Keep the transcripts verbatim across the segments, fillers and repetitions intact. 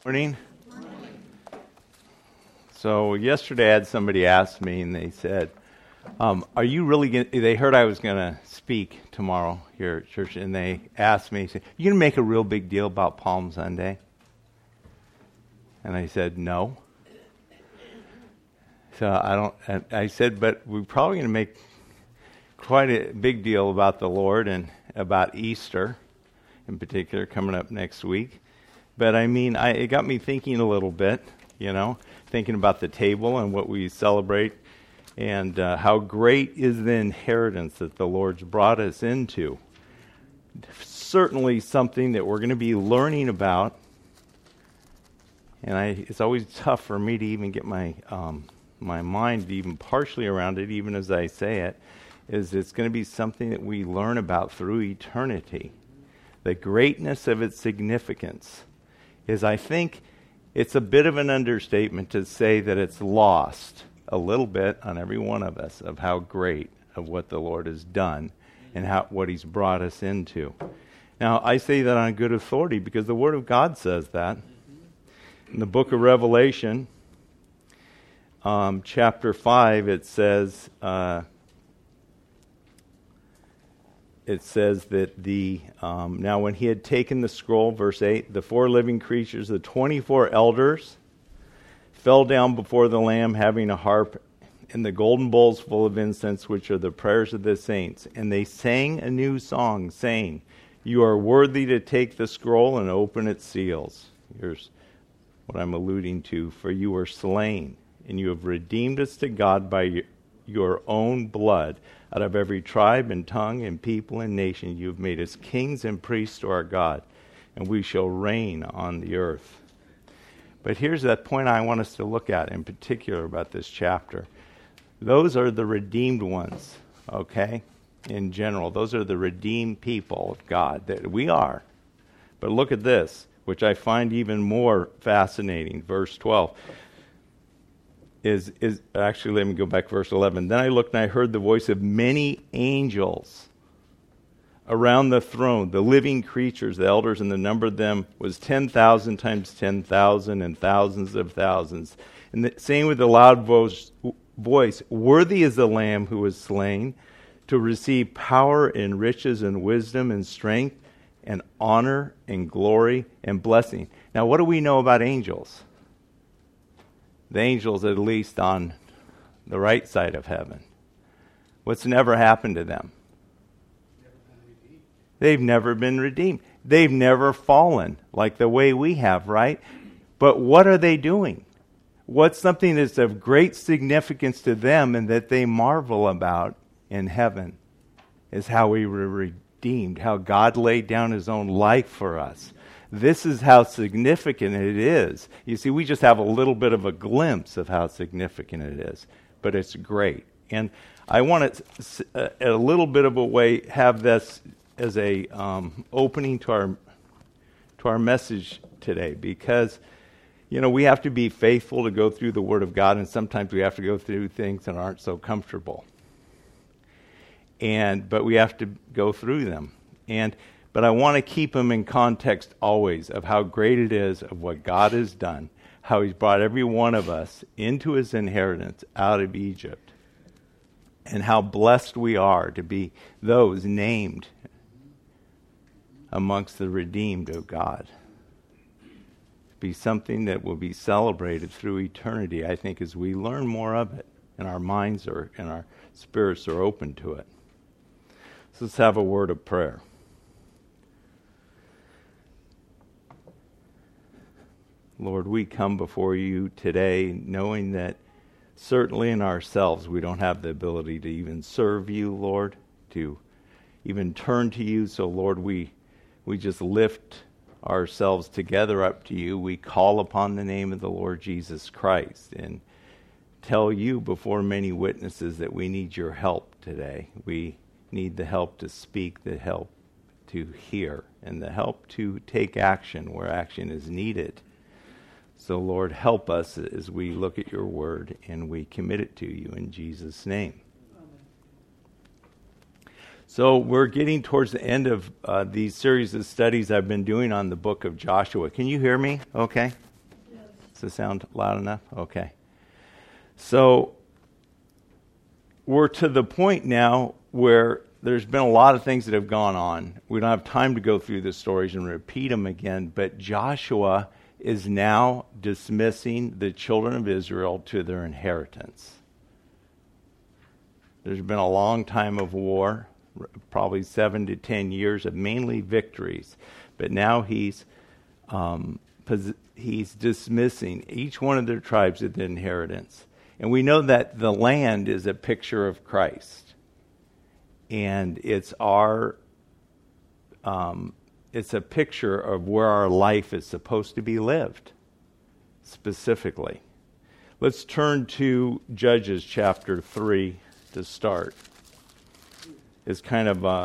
Morning. So yesterday I had somebody ask me, and they said, um, are you really going to, they heard I was going to speak tomorrow here at church, and they asked me, said, you going to make a real big deal about Palm Sunday? And I said, no. So I don't, and I said, but we're probably going to make quite a big deal about the Lord and about Easter in particular coming up next week. But I mean, I, it got me thinking a little bit, you know, thinking about the table and what we celebrate and uh, how great is the inheritance that the Lord's brought us into. Certainly something that we're going to be learning about. And I, it's always tough for me to even get my um, my mind even partially around it, even as I say it, is it's going to be something that we learn about through eternity. The greatness of its significance is, I think, it's a bit of an understatement to say that it's lost a little bit on every one of us of how great of what the Lord has done and how what He's brought us into. Now, I say that on good authority because the Word of God says that. In the book of Revelation, um, chapter five, it says, uh, it says that the, um, now when he had taken the scroll, verse eight, the four living creatures, the twenty-four elders, fell down before the Lamb having a harp and the golden bowls full of incense, which are the prayers of the saints. And they sang a new song, saying, you are worthy to take the scroll and open its seals. Here's what I'm alluding to. For you were slain, and you have redeemed us to God by your own blood. Out of every tribe and tongue and people and nation, you have made us kings and priests to our God, and we shall reign on the earth. But here's that point I want us to look at in particular about this chapter. Those are the redeemed ones, okay? In general, those are the redeemed people of God that we are. But look at this, which I find even more fascinating. Verse twelve. Is is actually, let me go back to verse eleven. Then I looked and I heard the voice of many angels around the throne, the living creatures, the elders, and the number of them was ten thousand times ten thousand and thousands of thousands. And the, saying with a loud voice, voice, worthy is the Lamb who was slain to receive power and riches and wisdom and strength and honor and glory and blessing. Now, what do we know about angels? The angels, at least on the right side of heaven. What's never happened to them? They've never been redeemed. They've never fallen like the way we have, right? But what are they doing? What's something that's of great significance to them and that they marvel about in heaven is how we were redeemed, how God laid down His own life for us. This is how significant it is. You see, we just have a little bit of a glimpse of how significant it is, but it's great. And I want to, uh, a little bit of a way, have this as a um, opening to our to our message today, because you know we have to be faithful to go through the Word of God, and sometimes we have to go through things that aren't so comfortable. And but we have to go through them, and. But I want to keep them in context always of how great it is of what God has done, how He's brought every one of us into His inheritance out of Egypt, and how blessed we are to be those named amongst the redeemed of God. Be something that will be celebrated through eternity, I think, as we learn more of it, and our minds are and our spirits are open to it. So let's have a word of prayer. Lord, we come before you today knowing that certainly in ourselves we don't have the ability to even serve you, Lord, to even turn to you. So, Lord, we we just lift ourselves together up to you. We call upon the name of the Lord Jesus Christ and tell you before many witnesses that we need your help today. We need the help to speak, the help to hear, and the help to take action where action is needed. So, Lord, help us as we look at your word and we commit it to you in Jesus' name. Amen. So we're getting towards the end of uh, these series of studies I've been doing on the book of Joshua. Can you hear me? Okay. Does it sound loud enough? Okay. So we're to the point now where there's been a lot of things that have gone on. We don't have time to go through the stories and repeat them again, but Joshua is now dismissing the children of Israel to their inheritance. There's been a long time of war, probably seven to ten years of mainly victories, but now he's um, he's dismissing each one of their tribes of the inheritance. And we know that the land is a picture of Christ. And it's our, um, it's a picture of where our life is supposed to be lived, specifically. Let's turn to Judges chapter three to start. It's kind of, uh,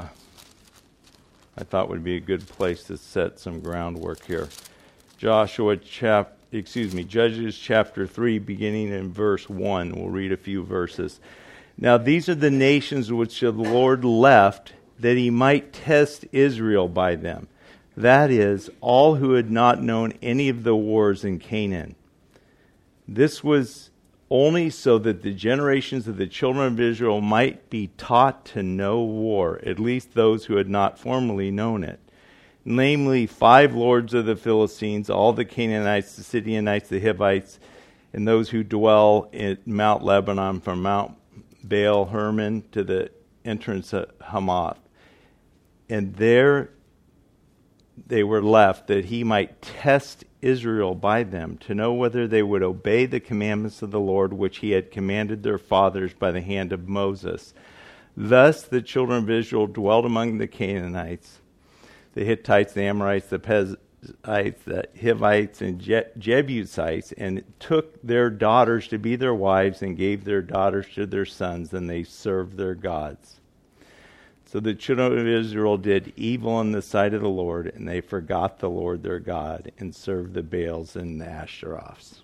I thought would be a good place to set some groundwork here. Joshua chap, excuse me, Judges chapter three, beginning in verse one. We'll read a few verses. Now these are the nations which the Lord left, that he might test Israel by them. That is, all who had not known any of the wars in Canaan. This was only so that the generations of the children of Israel might be taught to know war, at least those who had not formerly known it. Namely, five lords of the Philistines, all the Canaanites, the Sidonites, the Hivites, and those who dwell in Mount Lebanon, from Mount Baal Hermon to the entrance of Hamath. And there they were left, that he might test Israel by them, to know whether they would obey the commandments of the Lord, which he had commanded their fathers by the hand of Moses. Thus the children of Israel dwelt among the Canaanites, the Hittites, the Amorites, the Perizzites, the Hivites, and Je- Jebusites, and took their daughters to be their wives, and gave their daughters to their sons, and they served their gods. So the children of Israel did evil in the sight of the Lord, and they forgot the Lord their God, and served the Baals and the Ashtaroths.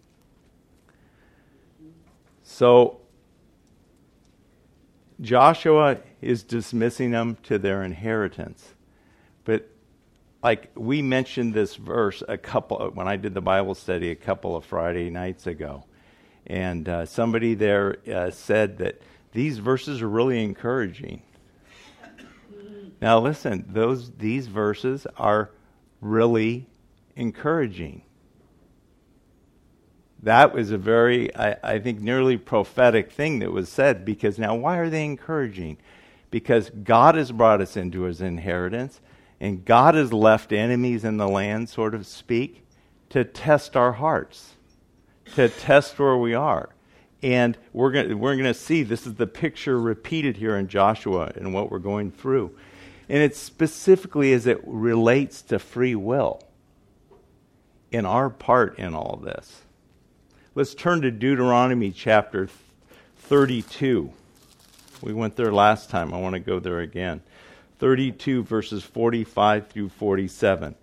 So Joshua is dismissing them to their inheritance. But like we mentioned this verse a couple, when I did the Bible study a couple of Friday nights ago. And uh, somebody there uh, said that these verses are really encouraging. Now listen, those these verses are really encouraging. That was a very, I, I think, nearly prophetic thing that was said, because now why are they encouraging? Because God has brought us into his inheritance, and God has left enemies in the land, so to speak, to test our hearts, to test where we are. And we're going we're going to see this is the picture repeated here in Joshua and what we're going through. And it's specifically as it relates to free will in our part in all this. Let's turn to Deuteronomy chapter thirty-two. We went there last time. I want to go there again. thirty-two verses forty-five through forty-seven.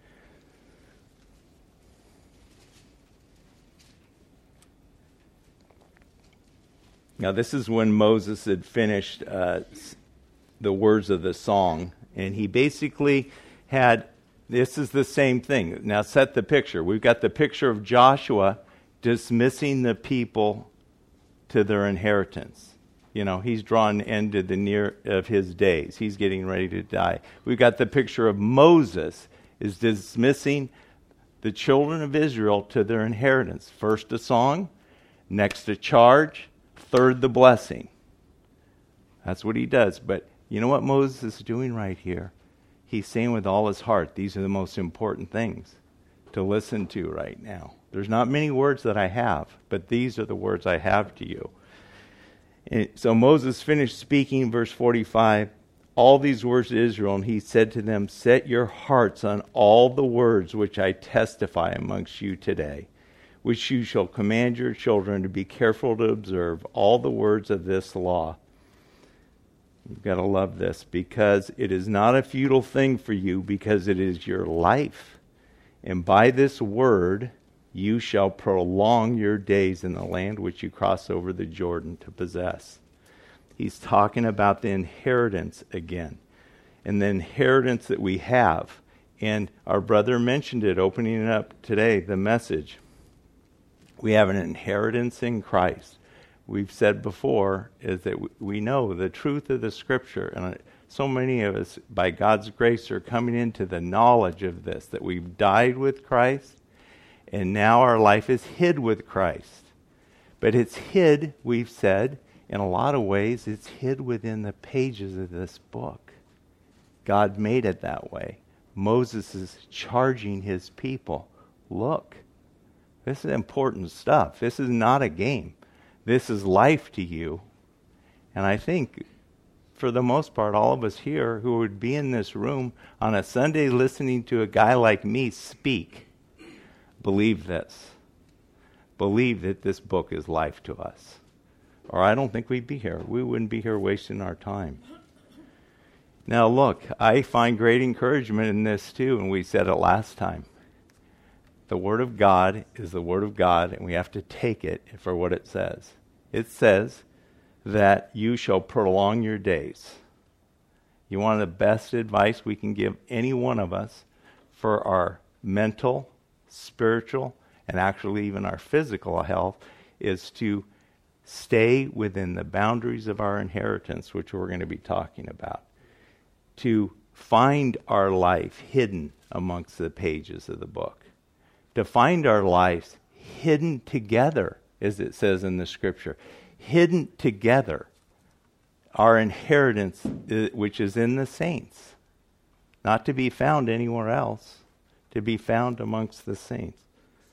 Now this is when Moses had finished uh, the words of the song. And he basically had, this is the same thing. Now set the picture. We've got the picture of Joshua dismissing the people to their inheritance. You know, he's drawn end to the near of his days. He's getting ready to die. We've got the picture of Moses is dismissing the children of Israel to their inheritance. First a song, next a charge, third the blessing. That's what he does. But you know what Moses is doing right here? He's saying with all his heart, these are the most important things to listen to right now. There's not many words that I have, but these are the words I have to you. And so Moses finished speaking, verse forty-five, all these words to Israel, and he said to them, set your hearts on all the words which I testify amongst you today, which you shall command your children to be careful to observe all the words of this law. You've got to love this, because it is not a futile thing for you, because it is your life. And by this word you shall prolong your days in the land which you cross over the Jordan to possess. He's talking about the inheritance again, and the inheritance that we have. And our brother mentioned it, opening it up today, the message. We have an inheritance in Christ. We've said before is that we know the truth of the Scripture, and so many of us, by God's grace, are coming into the knowledge of this, that we've died with Christ, and now our life is hid with Christ. But it's hid, we've said, in a lot of ways, it's hid within the pages of this book. God made it that way. Moses is charging his people, look, this is important stuff. This is not a game. This is life to you. And I think, for the most part, all of us here who would be in this room on a Sunday listening to a guy like me speak, believe this. Believe that this book is life to us. Or I don't think we'd be here. We wouldn't be here wasting our time. Now look, I find great encouragement in this too, and we said it last time. The Word of God is the Word of God, and we have to take it for what it says. It says that you shall prolong your days. You want the best advice we can give any one of us for our mental, spiritual, and actually even our physical health is to stay within the boundaries of our inheritance, which we're going to be talking about. To find our life hidden amongst the pages of the book. To find our lives hidden together, as it says in the Scripture. Hidden together. Our inheritance, which is in the saints. Not to be found anywhere else. To be found amongst the saints.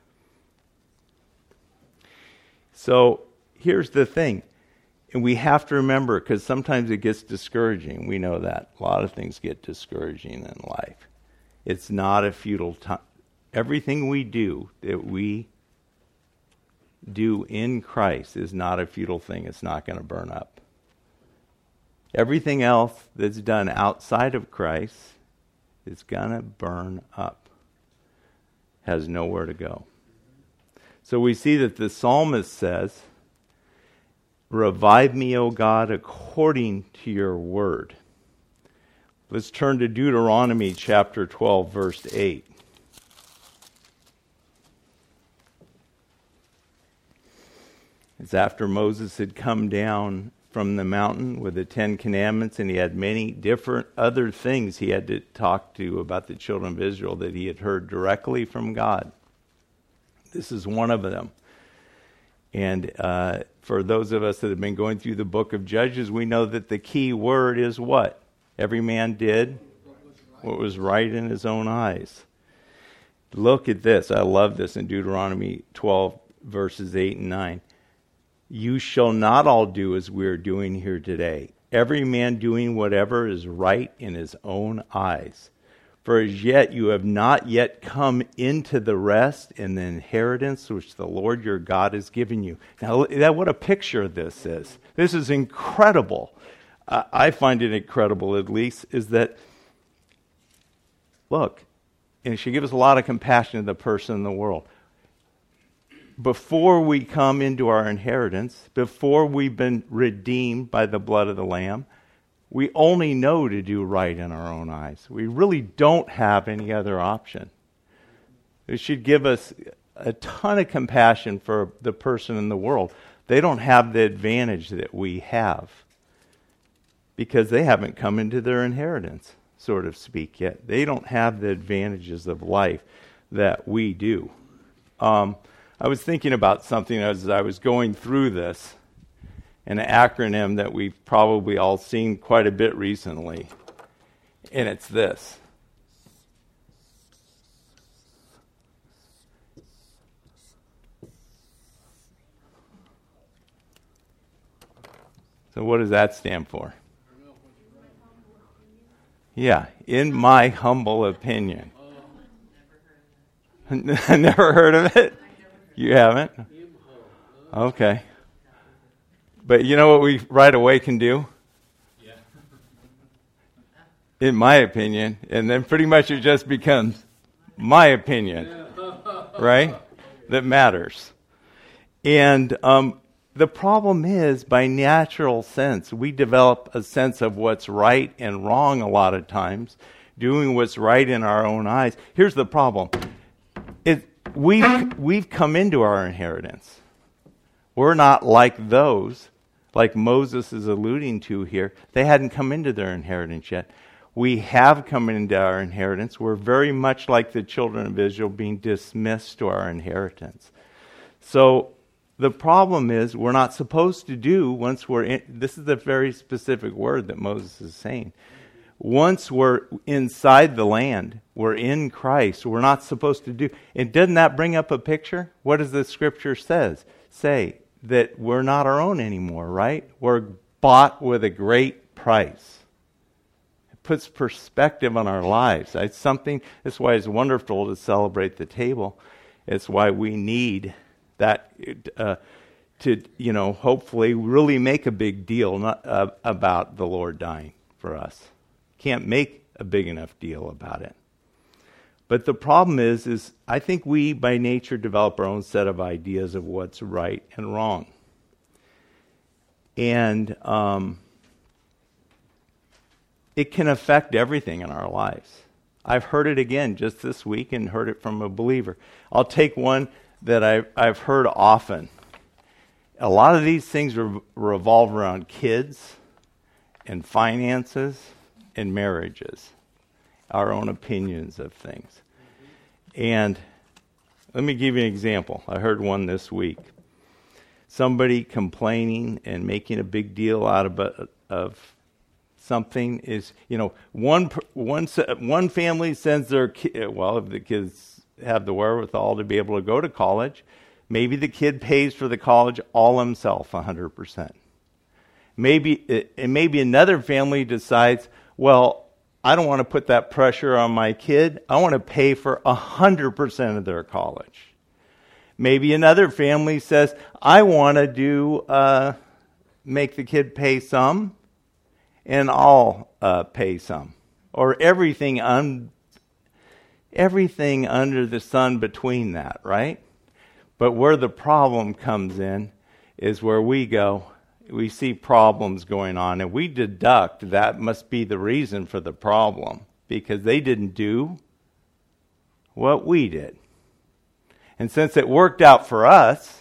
So, here's the thing. And we have to remember, because sometimes it gets discouraging. We know that. A lot of things get discouraging in life. It's not a futile time. Everything we do that we do in Christ is not a futile thing. It's not going to burn up. Everything else that's done outside of Christ is going to burn up. Has nowhere to go. So we see that the psalmist says, revive me, O God, according to your word. Let's turn to Deuteronomy chapter twelve, verse eight. It's after Moses had come down from the mountain with the Ten Commandments, and he had many different other things he had to talk to about the children of Israel that he had heard directly from God. This is one of them. And uh, for those of us that have been going through the book of Judges, we know that the key word is what? Every man did what was right in his own eyes. Look at this. I love this in Deuteronomy twelve, verses eight and nine. You shall not all do as we are doing here today. Every man doing whatever is right in his own eyes. For as yet you have not yet come into the rest and the inheritance which the Lord your God has given you. Now, that what a picture this is. This is incredible. Uh, I find it incredible, at least, is that, look, and it should give us a lot of compassion to the person in the world. Before we come into our inheritance, before we've been redeemed by the blood of the Lamb, we only know to do right in our own eyes. We really don't have any other option. It should give us a ton of compassion for the person in the world. They don't have the advantage that we have because they haven't come into their inheritance, so to speak, yet. They don't have the advantages of life that we do. Um, I was thinking about something as I was going through this, an acronym that we've probably all seen quite a bit recently, and it's this. So what does that stand for? Yeah, in my humble opinion. Never heard of it? You haven't? Okay. But you know what we right away can do? Yeah. In my opinion. And then pretty much it just becomes my opinion. Right? That matters. And um, the problem is, by natural sense, we develop a sense of what's right and wrong a lot of times, doing what's right in our own eyes. Here's the problem. It we've, we've come into our inheritance. We're not like those, like Moses is alluding to here. They hadn't come into their inheritance yet. We have come into our inheritance. We're very much like the children of Israel being dismissed to our inheritance. So the problem is we're not supposed to do once we're in, this is a very specific word that Moses is saying. Once we're inside the land, we're in Christ, we're not supposed to do. And doesn't that bring up a picture? What does the scripture says? Say that we're not our own anymore, right? We're bought with a great price. It puts perspective on our lives. It's something, that's why it's wonderful to celebrate the table. It's why we need that uh, to, you know, hopefully really make a big deal not, uh, about the Lord dying for us. Can't make a big enough deal about it. But the problem is, is I think we by nature develop our own set of ideas of what's right and wrong. And um, it can affect everything in our lives. I've heard it again just this week and heard it from a believer. I'll take one that I've, I've heard often. A lot of these things re- revolve around kids and finances and marriages, our own opinions of things. And let me give you an example. I heard one this week. Somebody complaining and making a big deal out of, of something is, you know, one one one family sends their kid, well, if the kids have the wherewithal to be able to go to college, maybe the kid pays for the college all himself, one hundred percent. Maybe, and maybe another family decides, well, I don't want to put that pressure on my kid. I want to pay for one hundred percent of their college. Maybe another family says, I want to do, uh, make the kid pay some, and I'll uh, pay some. Or everything, un- everything under the sun between that, right? But where the problem comes in is where we go, we see problems going on, and we deduct that must be the reason for the problem, because they didn't do what we did. And since it worked out for us,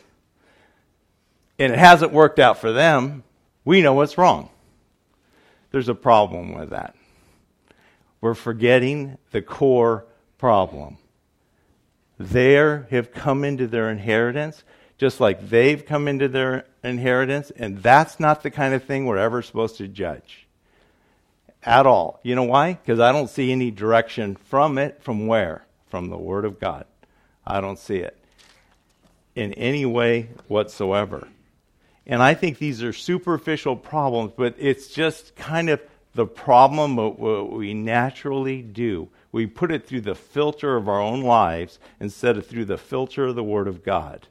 and it hasn't worked out for them, we know what's wrong. There's a problem with that. We're forgetting the core problem. They have come into their inheritance just like they've come into their inheritance, and that's not the kind of thing we're ever supposed to judge at all. You know why? Because I don't see any direction from it. From where? From the Word of God. I don't see it in any way whatsoever. And I think these are superficial problems, but it's just kind of the problem of what we naturally do. We put it through the filter of our own lives instead of through the filter of the Word of God.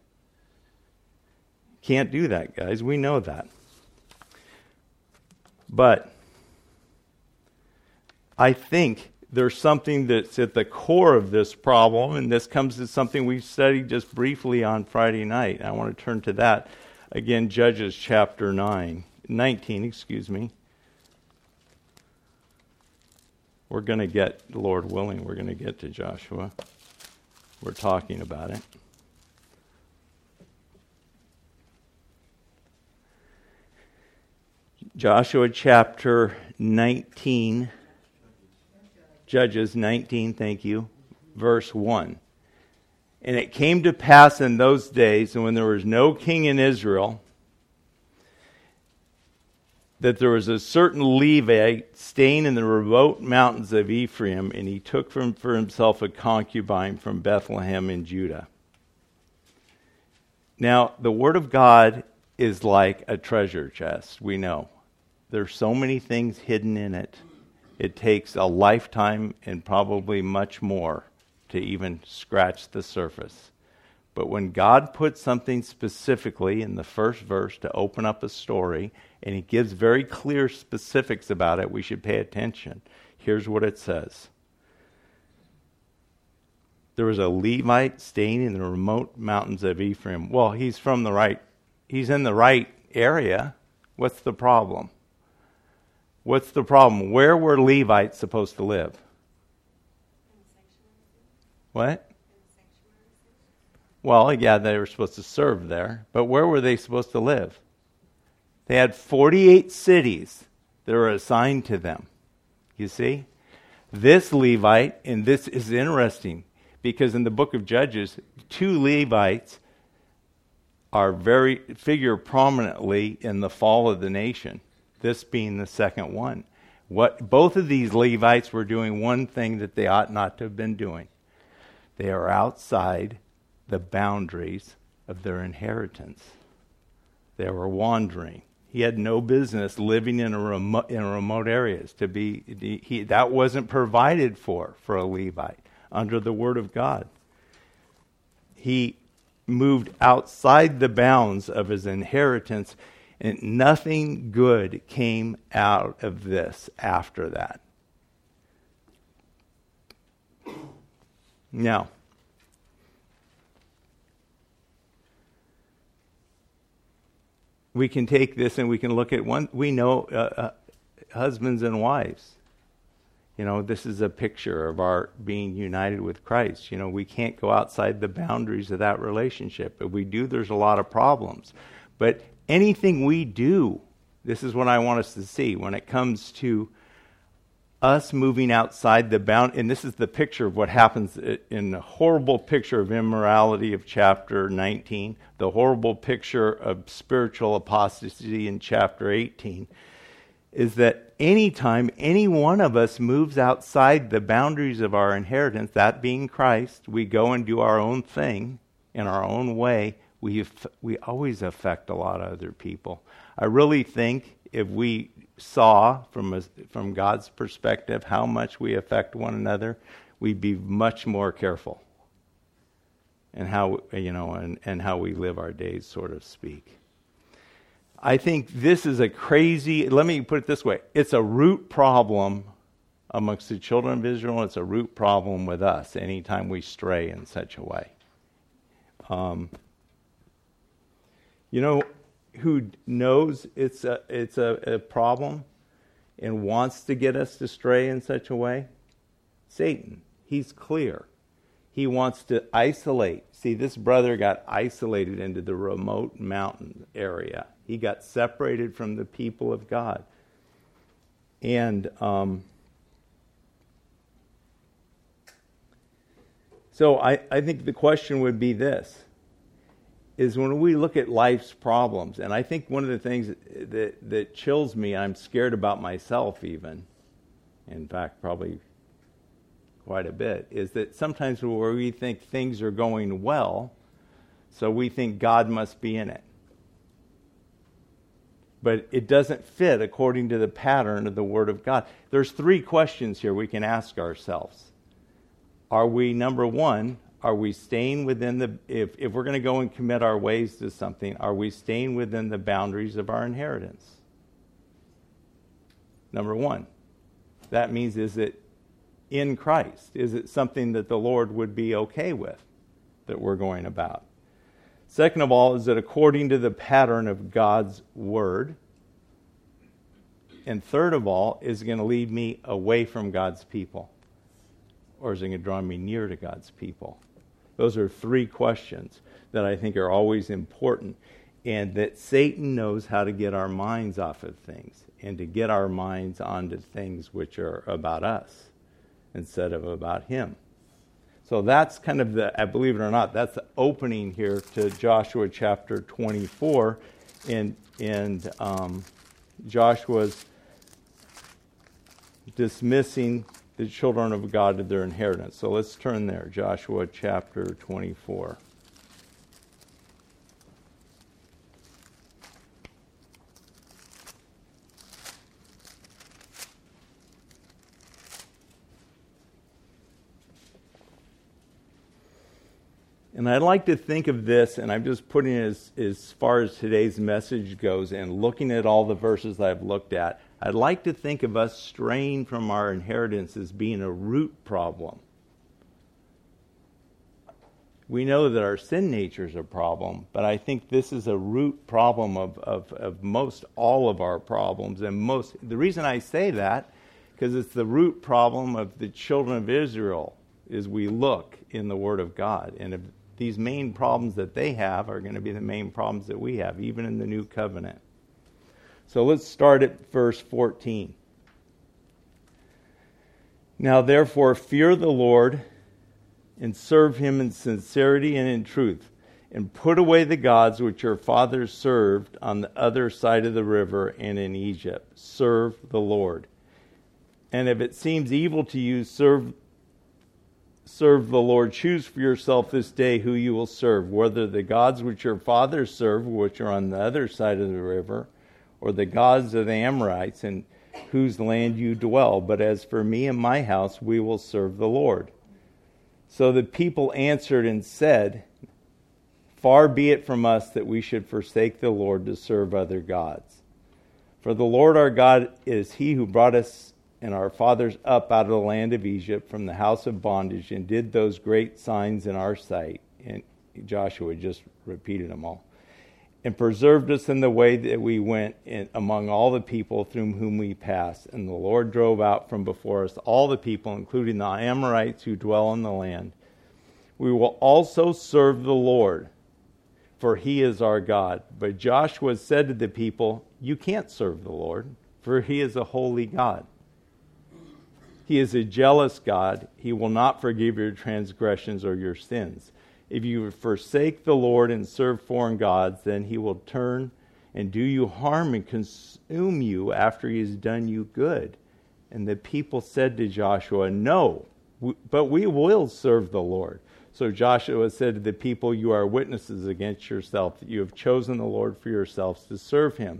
Can't do that, guys. We know that. But I think there's something that's at the core of this problem, and this comes to something we studied just briefly on Friday night. I want to turn to that. Again, Judges chapter nine, nineteen, excuse me. We're going to get, Lord willing, we're going to get to Joshua. We're talking about it. Joshua chapter nineteen, Judges nineteen, thank you, verse one. And it came to pass in those days, and when there was no king in Israel, that there was a certain Levite staying in the remote mountains of Ephraim, and he took from, for himself a concubine from Bethlehem in Judah. Now, the Word of God is like a treasure chest, we know. There's so many things hidden in it. It takes a lifetime and probably much more to even scratch the surface. But when God puts something specifically in the first verse to open up a story, and He gives very clear specifics about it, we should pay attention. Here's what it says. There was a Levite staying in the remote mountains of Ephraim. Well, he's from the right, he's in the right area. What's the problem? What's the problem? Where were Levites supposed to live? What? Well, yeah, they were supposed to serve there, but where were they supposed to live? They had forty-eight cities that were assigned to them. You see? This Levite, and this is interesting, because in the book of Judges, two Levites are very figure prominently in the fall of the nation, this being the second one. What both of these Levites were doing one thing that they ought not to have been doing. They are outside the boundaries of their inheritance. They were wandering. He had no business living in a remote, in remote areas. To be he, that wasn't provided for for a Levite under the Word of God. He moved outside the bounds of his inheritance, and nothing good came out of this after that. Now, we can take this and we can look at one. We know uh, uh, husbands and wives. You know, this is a picture of our being united with Christ. You know, we can't go outside the boundaries of that relationship. If we do, there's a lot of problems. But anything we do, this is what I want us to see when it comes to us moving outside the bound. And this is the picture of what happens in the horrible picture of immorality of chapter nineteen, the horrible picture of spiritual apostasy in chapter eighteen, is that anytime any one of us moves outside the boundaries of our inheritance, that being Christ, we go and do our own thing in our own way, we we always affect a lot of other people. I really think if we saw from a, from God's perspective how much we affect one another, we'd be much more careful in how you know and, and how we live our days, so to speak. I think this is a crazy, let me put it this way, it's a root problem amongst the children of Israel, it's a root problem with us anytime we stray in such a way. Um, you know who knows it's a, it's a, a problem and wants to get us to stray in such a way? Satan. He's clear. He wants to isolate. See, this brother got isolated into the remote mountain area. He got separated from the people of God. And um, so I, I think the question would be this, is when we look at life's problems, and I think one of the things that, that, that chills me, I'm scared about myself even, in fact, probably quite a bit, is that sometimes where we think things are going well, so we think God must be in it. But it doesn't fit according to the pattern of the Word of God. There's three questions here we can ask ourselves. Are we, number one, are we staying within the, if, if we're going to go and commit our ways to something, are we staying within the boundaries of our inheritance? Number one. That means, is it in Christ? Is it something that the Lord would be okay with that we're going about? Second of all, is it according to the pattern of God's Word? And third of all, is it going to lead me away from God's people? Or is it going to draw me near to God's people? Those are three questions that I think are always important, and that Satan knows how to get our minds off of things and to get our minds onto things which are about us instead of about him. So that's kind of the, I believe it or not, that's the opening here to Joshua chapter twenty-four, and and um, Joshua's dismissing the children of God to their inheritance. So let's turn there, Joshua chapter twenty-four. And I'd like to think of this, and I'm just putting it as, as far as today's message goes and looking at all the verses that I've looked at, I'd like to think of us straying from our inheritance as being a root problem. We know that our sin nature is a problem, but I think this is a root problem of, of, of most all of our problems. And most, the reason I say that, because it's the root problem of the children of Israel, is we look in the Word of God. And if these main problems that they have are going to be the main problems that we have, even in the new covenant. So let's start at verse fourteen. Now therefore fear the Lord and serve him in sincerity and in truth, and put away the gods which your fathers served on the other side of the river and in Egypt. Serve the Lord. And if it seems evil to you, serve serve the Lord. Choose for yourself this day who you will serve, whether the gods which your fathers served, which are on the other side of the river, or the gods of the Amorites in whose land you dwell. But as for me and my house, we will serve the Lord. So the people answered and said, Far be it from us that we should forsake the Lord to serve other gods. For the Lord our God is he who brought us and our fathers up out of the land of Egypt from the house of bondage, and did those great signs in our sight. And Joshua just repeated them all. And preserved us in the way that we went in among all the people through whom we passed. And the Lord drove out from before us all the people, including the Amorites who dwell in the land. We will also serve the Lord, for he is our God. But Joshua said to the people, You can't serve the Lord, for he is a holy God. He is a jealous God. He will not forgive your transgressions or your sins. If you forsake the Lord and serve foreign gods, then he will turn and do you harm and consume you after he has done you good. And the people said to Joshua, No, but we will serve the Lord. So Joshua said to the people, You are witnesses against yourself that you have chosen the Lord for yourselves to serve him.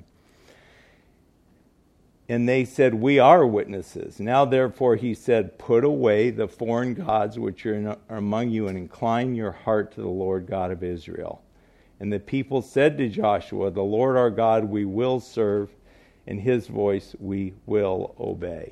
And they said, We are witnesses. Now therefore, he said, Put away the foreign gods which are, in, are among you, and incline your heart to the Lord God of Israel. And the people said to Joshua, The Lord our God we will serve, and his voice we will obey.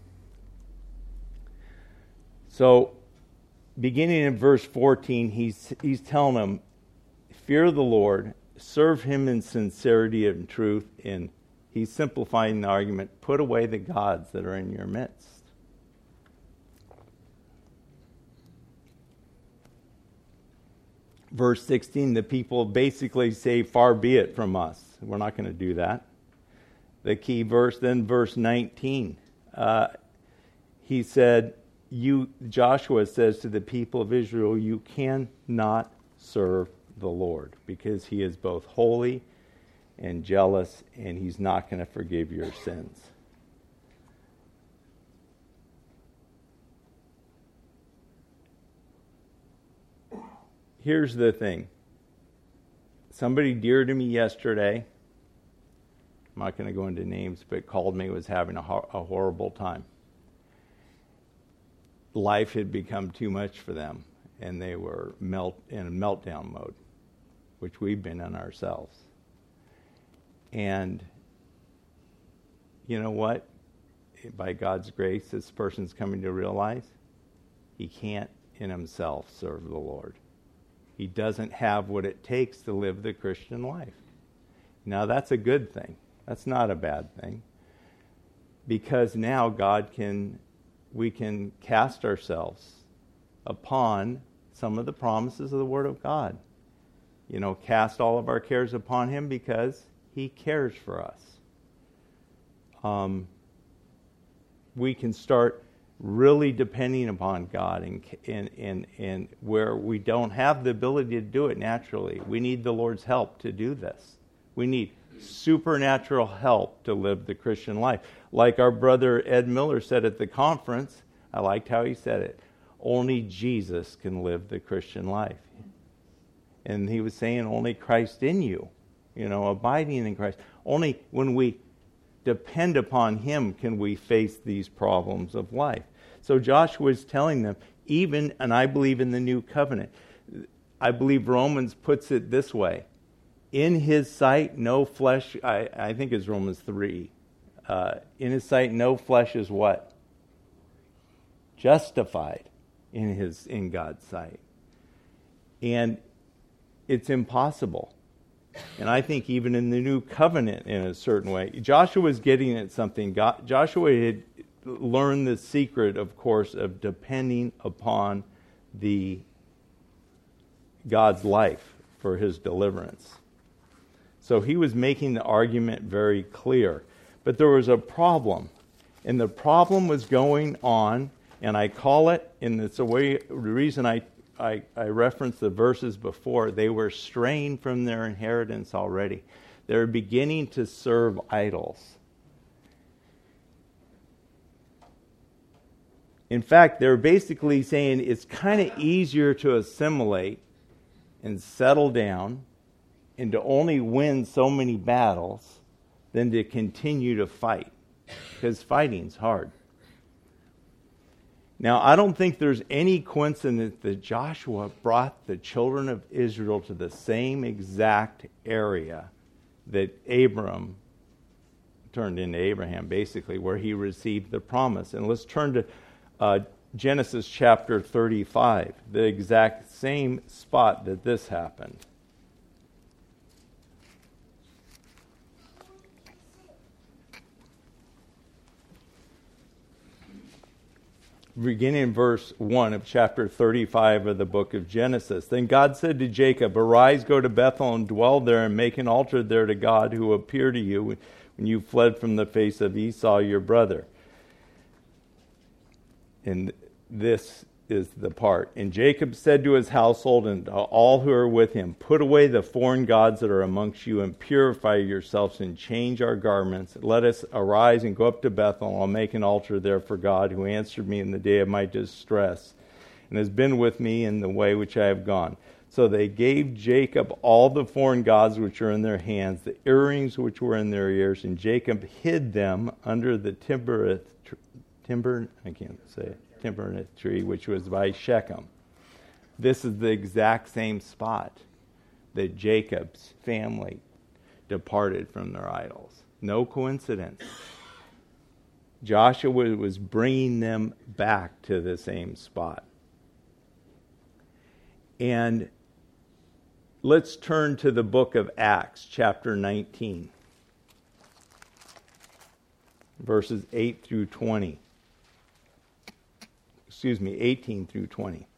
So, beginning in verse fourteen, he's, he's telling them, Fear the Lord, serve him in sincerity and truth, in He's simplifying the argument, put away the gods that are in your midst. Verse sixteen, the people basically say, Far be it from us. We're not going to do that. The key verse, then verse nineteen, uh, he said, "You." Joshua says to the people of Israel, you cannot serve the Lord because he is both holy and jealous, and he's not going to forgive your sins. Here's the thing. Somebody dear to me yesterday, I'm not going to go into names, but called me, was having a, ho- a horrible time. Life had become too much for them, and they were melt in a meltdown mode, which we've been in ourselves. And you know what? By God's grace, this person's coming to realize he can't in himself serve the Lord. He doesn't have what it takes to live the Christian life. Now, that's a good thing. That's not a bad thing. Because now God can, we can cast ourselves upon some of the promises of the Word of God. You know, cast all of our cares upon him because he cares for us. Um, we can start really depending upon God, and, and, and, and where we don't have the ability to do it naturally. We need the Lord's help to do this. We need supernatural help to live the Christian life. Like our brother Ed Miller said at the conference, I liked how he said it, only Jesus can live the Christian life. And he was saying only Christ in you. You know, abiding in Christ. Only when we depend upon him can we face these problems of life. So Joshua is telling them, even, and I believe in the new covenant, I believe Romans puts it this way, in his sight no flesh, I, I think it's Romans three, uh, in his sight no flesh is what? Justified in his in God's sight. And it's impossible. And I think even in the new covenant, in a certain way, Joshua was getting at something. God, Joshua had learned the secret, of course, of depending upon the God's life for his deliverance. So he was making the argument very clear. But there was a problem. And the problem was going on, and I call it, and it's a way, the reason I, I, I referenced the verses before, they were straying from their inheritance already. They were beginning to serve idols. In fact, they're basically saying it's kind of easier to assimilate and settle down and to only win so many battles than to continue to fight, because fighting's hard. Now, I don't think there's any coincidence that Joshua brought the children of Israel to the same exact area that Abram turned into Abraham, basically, where he received the promise. And let's turn to uh, Genesis chapter thirty-five, the exact same spot that this happened. Beginning in verse one of chapter thirty-five of the book of Genesis. Then God said to Jacob, "Arise, go to Bethel and dwell there, and make an altar there to God who appeared to you when you fled from the face of Esau your brother." And this is the part. And Jacob said to his household and to all who are with him, "Put away the foreign gods that are amongst you, and purify yourselves, and change our garments. Let us arise and go up to Bethel, and I'll make an altar there for God, who answered me in the day of my distress, and has been with me in the way which I have gone." So they gave Jacob all the foreign gods which are in their hands, the earrings which were in their ears, and Jacob hid them under the timber, timber I can't say it. Timber tree, which was by Shechem. This is the exact same spot that Jacob's family departed from their idols. No coincidence. Joshua was bringing them back to the same spot. And let's turn to the book of Acts, chapter nineteen, verses eight through twenty. Excuse me, eighteen through twenty.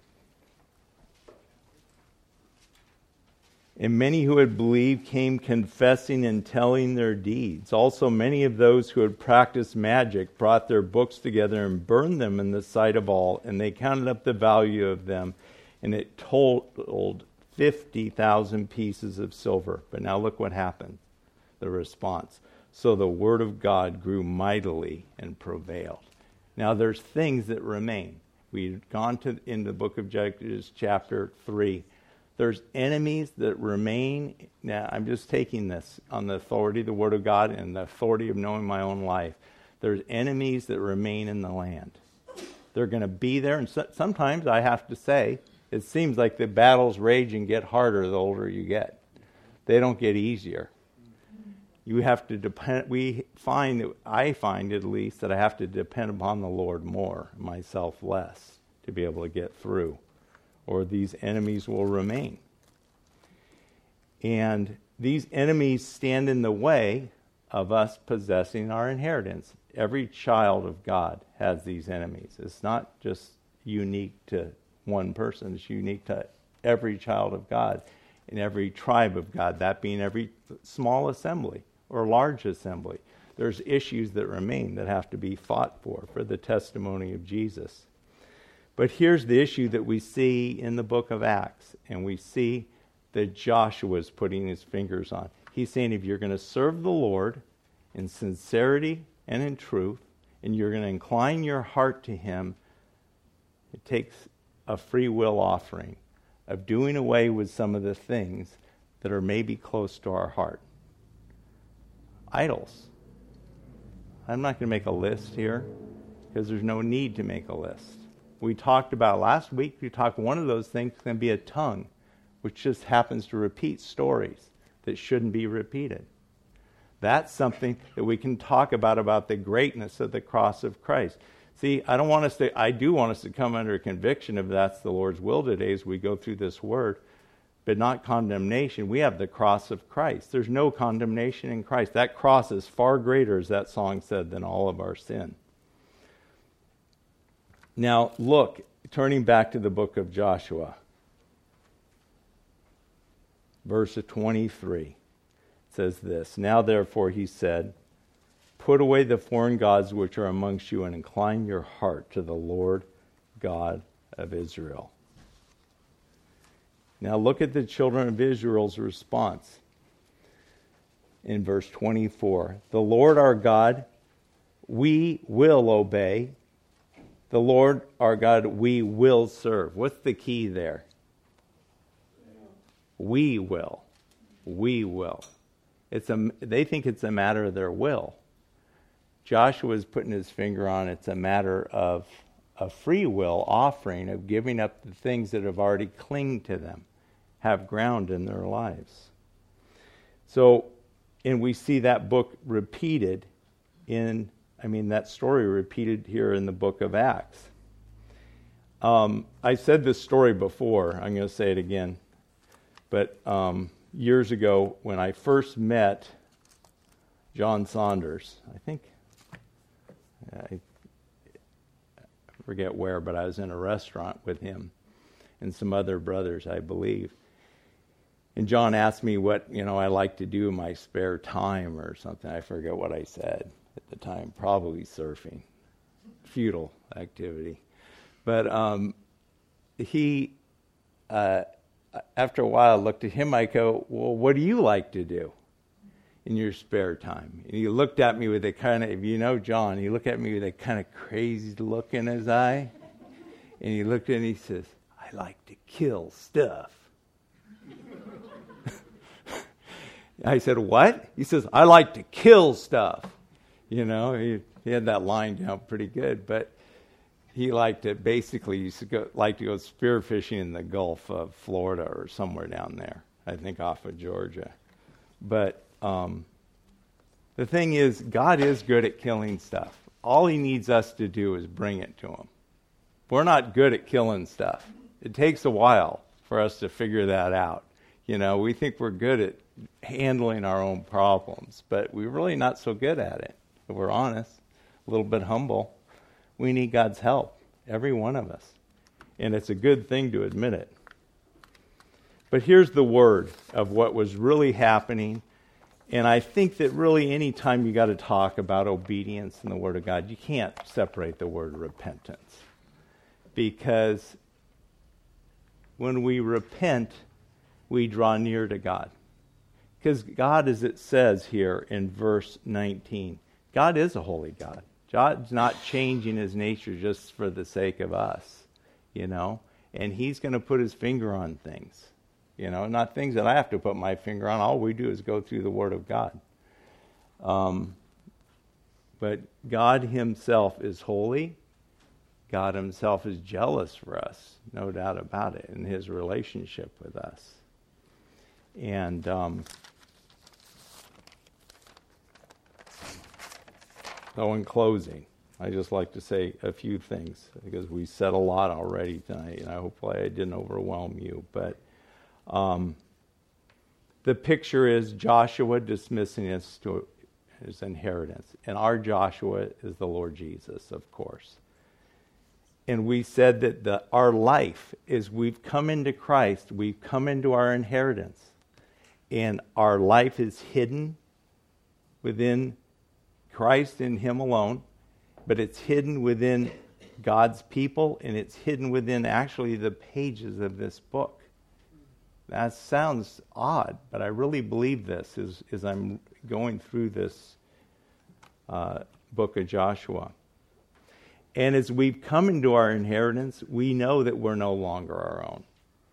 And many who had believed came confessing and telling their deeds. Also many of those who had practiced magic brought their books together and burned them in the sight of all, and they counted up the value of them, and it totaled fifty thousand pieces of silver. But now look what happened. The response. So the word of God grew mightily and prevailed. Now, there's things that remain. We've gone to in the book of Judges, chapter three. There's enemies that remain. Now, I'm just taking this on the authority of the Word of God and the authority of knowing my own life. There's enemies that remain in the land. They're going to be there, and so, sometimes I have to say, it seems like the battles rage and get harder the older you get. They don't get easier. You have to depend, we find, I find at least, that I have to depend upon the Lord more, myself less, to be able to get through. Or these enemies will remain. And these enemies stand in the way of us possessing our inheritance. Every child of God has these enemies. It's not just unique to one person. It's unique to every child of God in every tribe of God, that being every small assembly or large assembly. There's issues that remain that have to be fought for, for the testimony of Jesus. But here's the issue that we see in the book of Acts, and we see that Joshua's putting his fingers on. He's saying if you're going to serve the Lord in sincerity and in truth, and you're going to incline your heart to Him, it takes a free will offering of doing away with some of the things that are maybe close to our heart. Idols. I'm not going to make a list here because there's no need to make a list. We talked about last week, we talked one of those things can be a tongue, which just happens to repeat stories that shouldn't be repeated. That's something that we can talk about, about the greatness of the cross of Christ. See, I don't want us to, I do want us to come under conviction if that's the Lord's will today as we go through this word, but not condemnation. We have the cross of Christ. There's no condemnation in Christ. That cross is far greater, as that song said, than all of our sin. Now, look, turning back to the book of Joshua. verse twenty-three. It says this, "Now therefore," he said, "put away the foreign gods which are amongst you, and incline your heart to the Lord God of Israel." Now look at the children of Israel's response in verse twenty-four. "The Lord our God, we will obey. The Lord our God, we will serve." What's the key there? We will. We will. It's a, they think it's a matter of their will. Joshua is putting his finger on it's a matter of a free will offering of giving up the things that have already clinged to them, have ground in their lives. So, and we see that book repeated in, I mean, that story repeated here in the book of Acts. Um, I said this story before. I'm going to say it again. But um, years ago, when I first met John Saunders, I think, I forget where, but I was in a restaurant with him and some other brothers, I believe. And John asked me what, you know, I like to do in my spare time or something. I forget what I said at the time. Probably surfing. Futile activity. But um, he... Uh, After a while, I looked at him, I go, "Well, what do you like to do in your spare time?" And he looked at me with a kind of, if you know John, he looked at me with a kind of crazy look in his eye. And he looked at me and he says, "I like to kill stuff." I said, "What?" He says, "I like to kill stuff." You know, he, he had that line down pretty good, but he liked to basically used to go, like to go spearfishing in the Gulf of Florida or somewhere down there, I think off of Georgia. But um, the thing is, God is good at killing stuff. All he needs us to do is bring it to him. We're not good at killing stuff. It takes a while for us to figure that out. You know, we think we're good at handling our own problems, but we're really not so good at it, if we're honest, a little bit humble. We need God's help, every one of us. And it's a good thing to admit it. But here's the word of what was really happening. And I think that really any time you got to talk about obedience in the Word of God, you can't separate the word repentance. Because when we repent, we draw near to God. Because God, as it says here in verse nineteen, God is a holy God. God's not changing his nature just for the sake of us, you know. And he's going to put his finger on things, you know, not things that I have to put my finger on. All we do is go through the Word of God. Um, but God himself is holy. God himself is jealous for us, no doubt about it, in his relationship with us. And um, so in closing, I just like to say a few things, because we said a lot already tonight, and I hopefully I didn't overwhelm you. But um, the picture is Joshua dismissing us to his inheritance. And our Joshua is the Lord Jesus, of course. And we said that the, our life is we've come into Christ, we've come into our inheritance. And our life is hidden within Christ and him alone, but it's hidden within God's people, and it's hidden within actually the pages of this book. That sounds odd, but I really believe this as, as I'm going through this uh, book of Joshua. And as we've come into our inheritance, we know that we're no longer our own.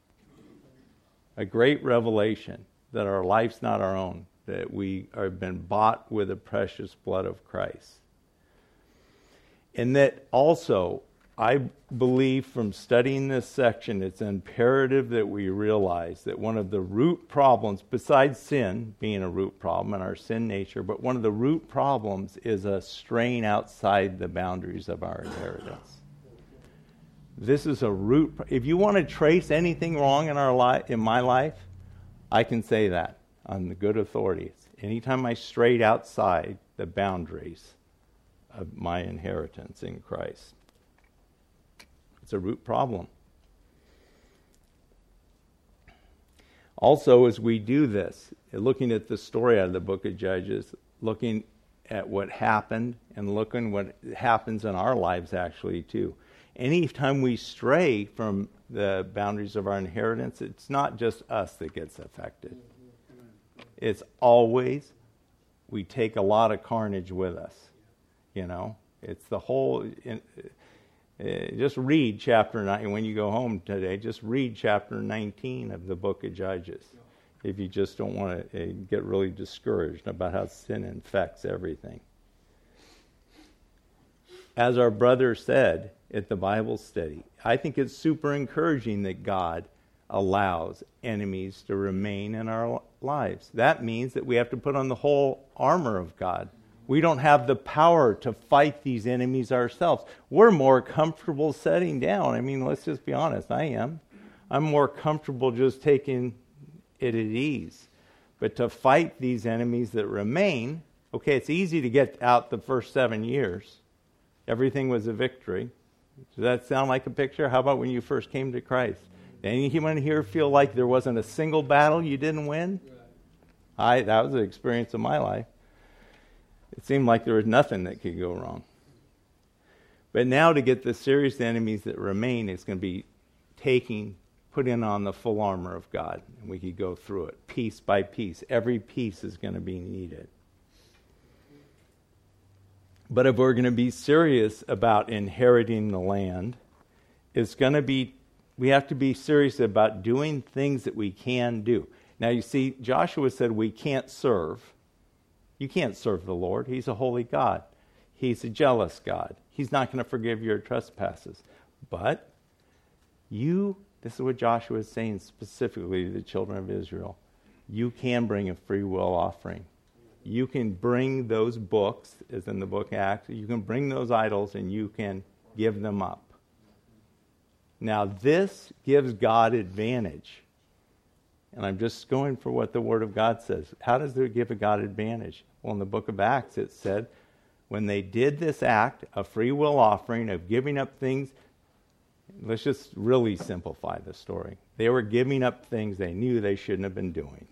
A great revelation that our life's not our own, that we have been bought with the precious blood of Christ. And that also, I believe from studying this section, it's imperative that we realize that one of the root problems, besides sin being a root problem and our sin nature, but one of the root problems is a straying outside the boundaries of our inheritance. This is a root. If you want to trace anything wrong in our life, in my life, I can say that on the good authorities. Anytime I strayed outside the boundaries of my inheritance in Christ, it's a root problem. Also, as we do this, looking at the story out of the book of Judges, looking at what happened and looking what happens in our lives actually too. Anytime we stray from the boundaries of our inheritance, it's not just us that gets affected. It's always, we take a lot of carnage with us. You know, it's the whole, in, uh, just read chapter nine, when you go home today, just read chapter nineteen of the book of Judges. If you just don't want to uh, get really discouraged about how sin infects everything. As our brother said at the Bible study, I think it's super encouraging that God allows enemies to remain in our lives. That means that we have to put on the whole armor of God. We don't have the power to fight these enemies ourselves. We're more comfortable setting down. I mean, let's just be honest. I am. I'm more comfortable just taking it at ease. But to fight these enemies that remain, okay, it's easy to get out the first seven years. Everything was a victory. Does that sound like a picture? How about when you first came to Christ? Anyone here feel like there wasn't a single battle you didn't win? I that was an experience of my life. It seemed like there was nothing that could go wrong. But now to get the serious enemies that remain, it's going to be taking, putting on the full armor of God. And we could go through it piece by piece. Every piece is going to be needed. But if we're going to be serious about inheriting the land, it's going to be, we have to be serious about doing things that we can do. Now you see, Joshua said we can't serve. You can't serve the Lord. He's a holy God. He's a jealous God. He's not going to forgive your trespasses. But you, this is what Joshua is saying specifically to the children of Israel, you can bring a free will offering. You can bring those books, as in the book Acts, you can bring those idols and you can give them up. Now this gives God advantage. And I'm just going for what the Word of God says. How does it give a God advantage? Well, in the book of Acts it said, when they did this act, a free will offering of giving up things, let's just really simplify the story. They were giving up things they knew they shouldn't have been doing.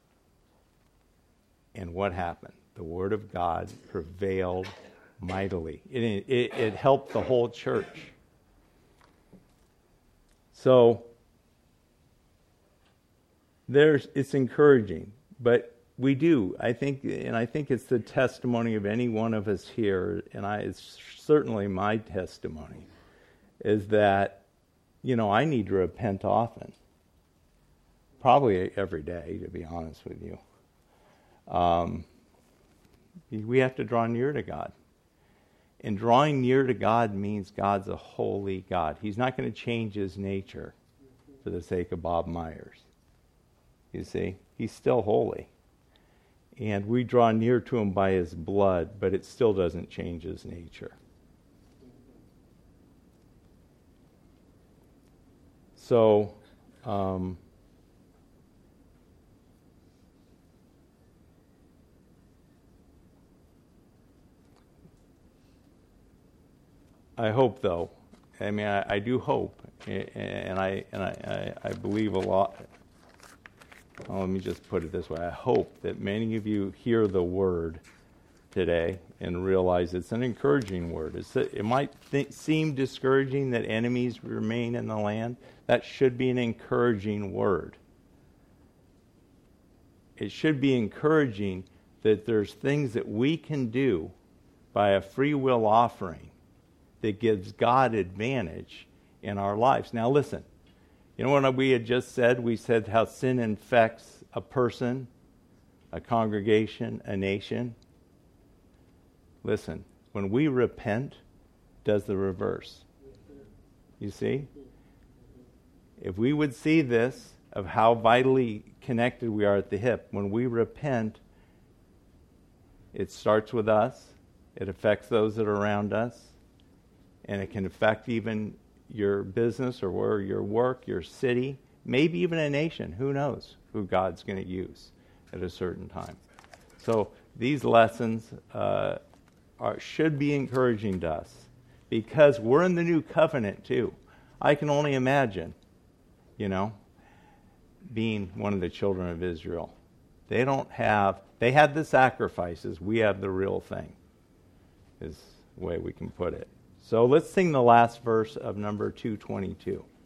And what happened? The Word of God prevailed mightily. It, it, it helped the whole church. So, there's it's encouraging, but we do. I think, and I think it's the testimony of any one of us here, and I, it's certainly my testimony, is that, you know, I need to repent often. Probably every day, to be honest with you. Um, we have to draw near to God. And drawing near to God means God's a holy God. He's not going to change his nature for the sake of Bob Myers. You see, he's still holy. And we draw near to him by his blood, but it still doesn't change his nature. So, um, I hope, though, I mean, I, I do hope, and I and I, I, I believe a lot. Well, let me just put it this way. I hope that many of you hear the word today and realize it's an encouraging word. It's a, it might th- seem discouraging that enemies remain in the land. That should be an encouraging word. It should be encouraging that there's things that we can do by a free will offering that gives God advantage in our lives. Now listen, you know what we had just said? We said how sin infects a person, a congregation, a nation. Listen, when we repent, it does the reverse. You see? If we would see this, of how vitally connected we are at the hip, when we repent, it starts with us, it affects those that are around us, and it can affect even your business or where your work, your city, maybe even a nation. Who knows who God's going to use at a certain time. So these lessons uh, are, should be encouraging to us because we're in the new covenant too. I can only imagine, you know, being one of the children of Israel. They don't have, they had the sacrifices, we have the real thing, is the way we can put it. So let's sing the last verse of number two twenty-two.